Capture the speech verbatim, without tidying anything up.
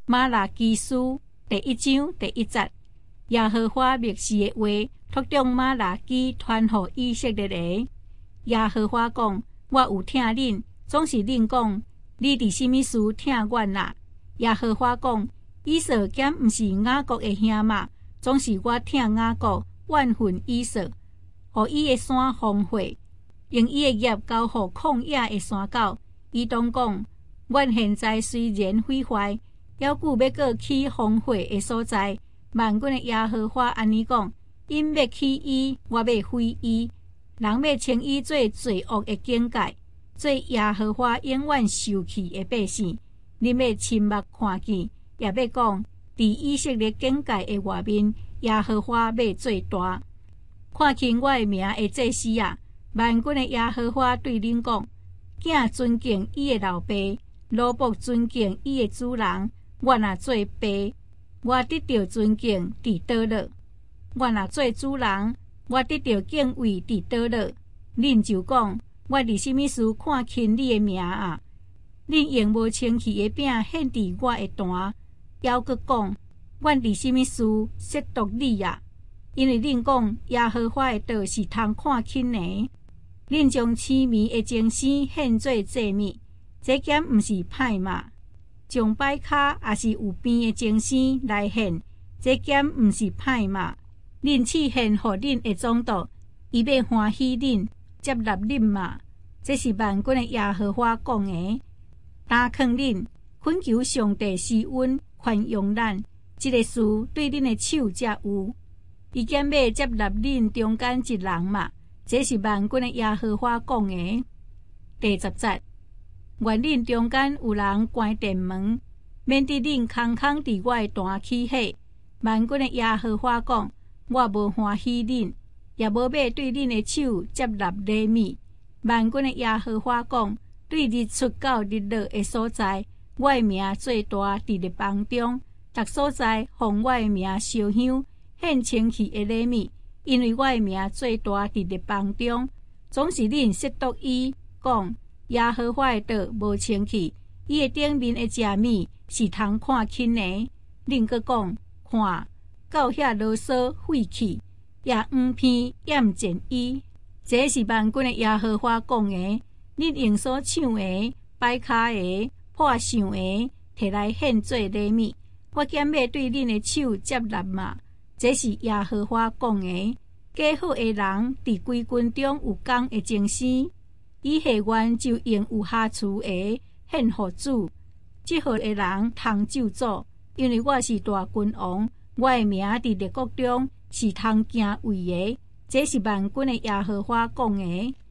马拉基书第一章第一节，耶和华默示的话，托中马拉基传予以色列的。耶和华讲：我有听恁，总是恁讲，你伫什么事听阮啦？耶和华讲：以扫减毋是雅各的兄嘛，总是我听雅各怨恨以扫，互伊的山荒废，用伊的业交互旷野的山狗。伊当讲：阮现在虽然毁坏，犹顾要过去荒废的所在。万军的耶和华安尼讲：因要起伊，我要毁伊。人要称伊做罪恶的境界，做耶和华永远受气的百姓。你要亲目看见，也要讲，伫以色列境界的外面，耶和华要做大。看清我的名的祭司啊！万军的耶和华对恁讲：囝尊敬伊的老爸，奴仆尊敬伊的主人。我若做爸，我得到尊敬伫倒落；我若做主人，我得到敬畏伫倒落。恁就讲：我伫什么事看轻你的名啊？恁用无清气的饼献伫我的坛，犹阁讲：阮伫什么事亵渎你啊？因为恁讲耶和华的道是通看轻的。恁将痴迷的精神献做祭物，这减毋是歹嘛？将摆卡也是有病的精神来献，这减毋是歹嘛？恁赐献互恁的总督，伊要欢喜恁，接纳恁嘛？这是万军的耶和华讲的。担抗恁，恳求上帝施恩宽容咱，这个事对恁的手才有。伊减要接纳恁中间一人嘛？这是万军的耶和华讲的。第十节，愿恁中间有人关殿门，免得恁空空伫我的坛起火。万军的耶和华讲：我无欢喜恁，也无要对恁的手接纳礼物。万军的耶和华讲：对日出到日落的所在，我的名最大伫日邦中，逐所在奉我的名烧香，献清气的礼物。因为我的名最大伫日邦中，总是恁亵渎伊，讲耶和华的道无清气，伊的顶面的食物是通看轻的。恁阁讲，看，到遐啰嗦废气，也黄片厌见伊。这是万军的耶和华讲的。恁用所抢的、摆卡的、破相的，摕来献做礼物，我减要对恁的手接纳嘛？这是耶和华讲的。假好的人伫规群中有讲的精神，伊下愿就用有瑕疵的献互主。即号的人通咒诅，因为我是大君王，我的名伫列国中是通敬畏的。这是万军的耶和华讲的。